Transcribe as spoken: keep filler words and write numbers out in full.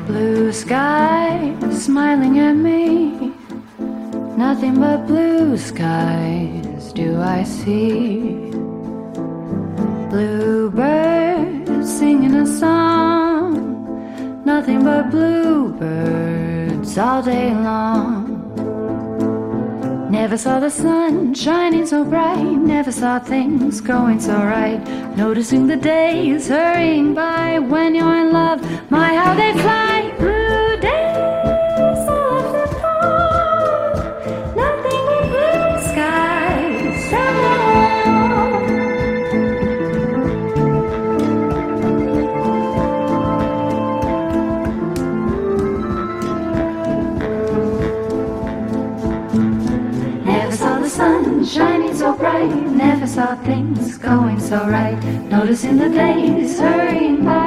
Blue sky smiling at me, nothing but blue skies do I see. Bluebirds singing a song, nothing but bluebirds all day long. Never saw the sun shining so bright, never saw things going so right. Noticing the days hurrying by when you're in love, my how they fly. Blue days of the fall, nothing but blue skies around. Never saw the sun shining so bright, never saw things going so right. Noticing the days hurrying by